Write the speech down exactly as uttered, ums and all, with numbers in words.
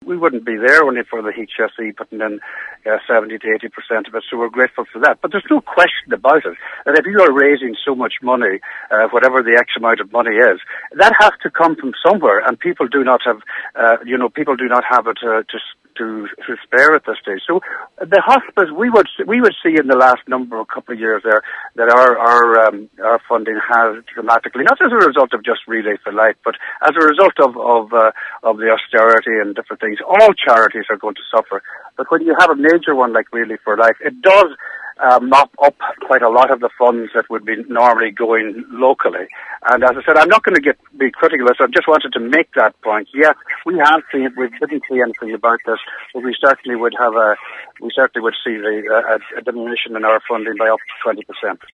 we wouldn't be there only for the H S E putting in uh, seventy to eighty percent of it, so we're grateful for that. But there's no question about it that if you are raising so much money, uh, whatever the X amount of money is, that has to come from somewhere, and people do not have, uh, you know, people do not have it uh, to to to spare at this stage. So the hospice, we would we would see in the last number of couple of years there that our our um, our funding has dramatically, not as a result of just Relay for Life, but as a result of of uh, of the austerity and different things. All charities are going to suffer, but when you have a major one like Relay for Life, it does Uh, mop up quite a lot of the funds that would be normally going locally. And as I said, I'm not going to get be critical of this. I just wanted to make that point. Yes, we have seen it. We didn't see anything about this, but we certainly would have a we certainly would see the, uh, a, a diminution in our funding by up to twenty percent.